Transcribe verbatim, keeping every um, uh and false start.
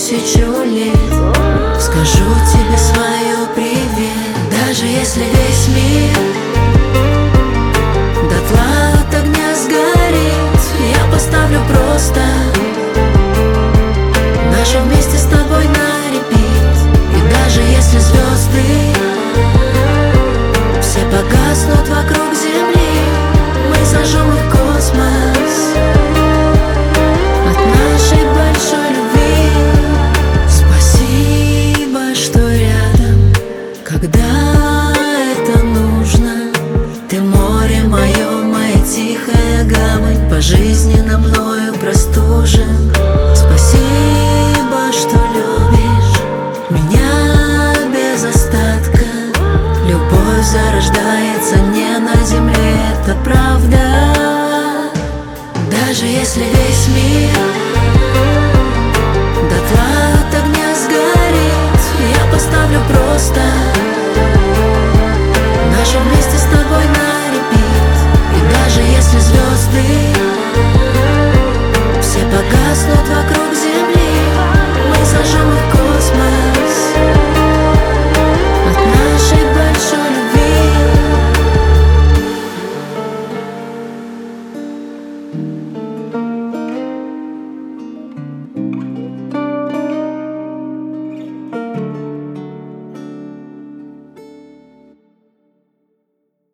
тысячу лет скажу тебе свое привет. Даже если весь мир дотла от огня сгорит, я поставлю просто наше вместе с тобой на репит. И даже если звезды все погаснут вокруг земли, мы зажжем их в космос от нашей большой любви. Спасибо, что рядом, когда это нужно. Ты море мое, моя тихая гавань, пожизненно мною простужен. Спасибо, что любишь меня без остатка. Любовь зарождается не на земле, это правда. Даже если весь мир дотла от огня сгорит, я поставлю просто наше вместе с тобой на репит. И даже если звезды все погаснут